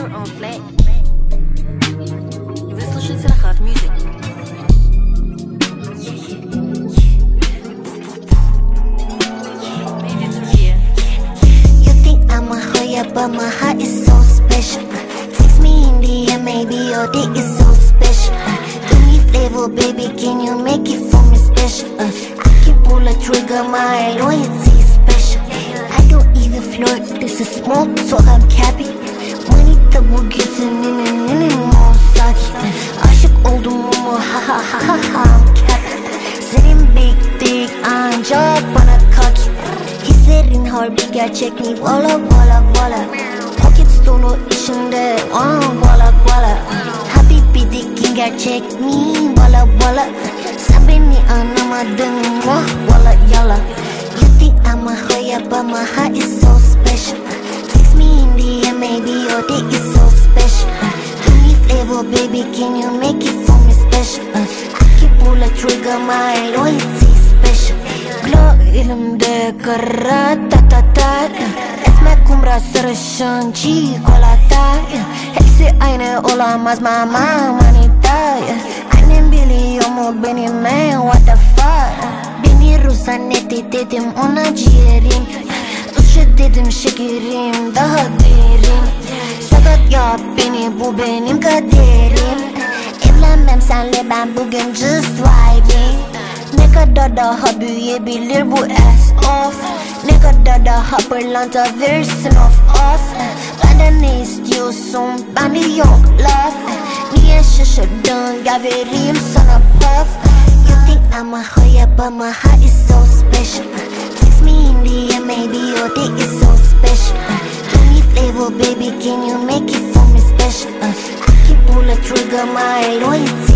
your own flag. Вы слушаете Рахат Music. You think I'm a hoya, but my heart is so special. Text me in the air, maybe your dick is so special. Give me flavor, baby, can you make it for me special? I can pull a trigger, my loyalty is special. I don't even flirt, this is small talk, I'm capping. Money double gitsin more saki. Aşık oldum ama ha ha ha ha ha, I'm capping. Senin big dick ancak bana kaki. Hislerin harbi gerçek mi? Valla valla valla. Pocket dolu içinde valla valla. Habibi dikin gerçek mi? Valla valla. Sen beni anlamadın vah valla yala. You think I'm a hoya, but my heart is so special. Text me in the air, maybe your dick is so special. Give me flavor, baby, can you make it for me special? I can pull a trigger, my loyalty is special. Glow elimde kara ta ta ta. Esmer kumra sarışın çikolata. Hepsi aynı olamaz mama manita. Annem biliyor mu benim man, what the fuck? Beni Rus zannetti dedim ona ciğerim. Işık dedim şekerim daha derin. Sakat yap beni, bu benim kaderim. Evlenmem senle ben bugün just vibing. Ne kadar daha büyüyebilir bu ass off. Ne kadar daha pırlanta versin of. Benden ne istiyorsun, bende yok laf. Niye şaşırdın, gel vereyim sana puff. You think I'm a hoya, but my heart is so special. Text me in the air, maybe your dick is so special. Give me flavor, baby, can you make it for me special? I can pull a trigger, my loyalty